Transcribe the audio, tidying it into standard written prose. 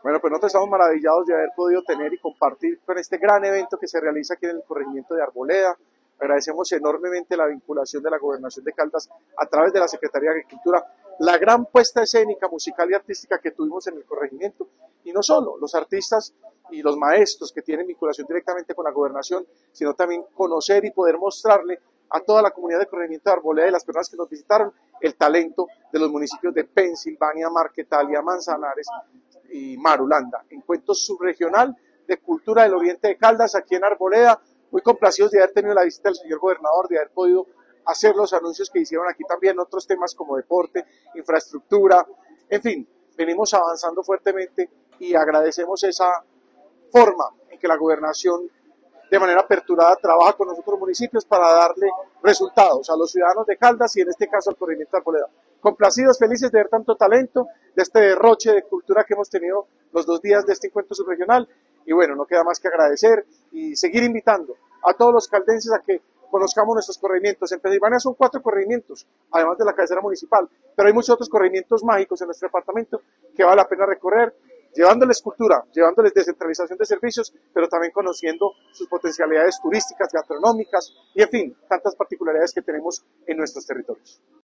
Bueno, pues nosotros estamos maravillados de haber podido tener y compartir con este gran evento que se realiza aquí en el corregimiento de Arboleda. Agradecemos enormemente la vinculación de la Gobernación de Caldas a través de la Secretaría de Agricultura, la gran puesta escénica, musical y artística que tuvimos en el corregimiento, y no solo los artistas y los maestros que tienen vinculación directamente con la Gobernación, sino también conocer y poder mostrarle a toda la comunidad del corregimiento de Arboleda y las personas que nos visitaron el talento de los municipios de Pensilvania, Marquetalia, Manzanares y Marulanda, encuentro subregional de cultura del oriente de Caldas, aquí en Arboleda, muy complacidos de haber tenido la visita del señor gobernador, de haber podido hacer los anuncios que hicieron aquí también, otros temas como deporte, infraestructura, en fin, venimos avanzando fuertemente y agradecemos esa forma en que la gobernación de manera aperturada trabaja con los otros municipios para darle resultados a los ciudadanos de Caldas y en este caso al corregimiento de Arboleda. Complacidos, felices de ver tanto talento, de este derroche de cultura que hemos tenido los 2 días de este encuentro subregional, y bueno, no queda más que agradecer y seguir invitando a todos los caldenses a que conozcamos nuestros corregimientos. En Pensilvania son 4 corregimientos, además de la cabecera municipal, pero hay muchos otros corregimientos mágicos en nuestro departamento que vale la pena recorrer, llevándoles cultura, llevándoles descentralización de servicios, pero también conociendo sus potencialidades turísticas, gastronómicas y, en fin, tantas particularidades que tenemos en nuestros territorios.